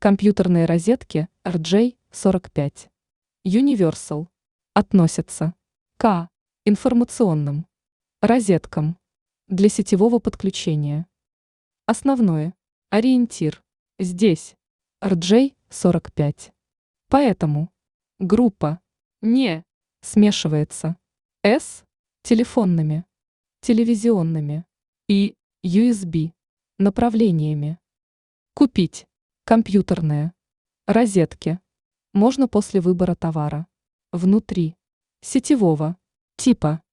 Компьютерные розетки RJ45 Universal относятся к информационным розеткам для сетевого подключения. Основное ориентир здесь RJ45. Поэтому группа не смешивается с телефонными, телевизионными и USB направлениями. Купить компьютерные розетки можно после выбора товара внутри сетевого типа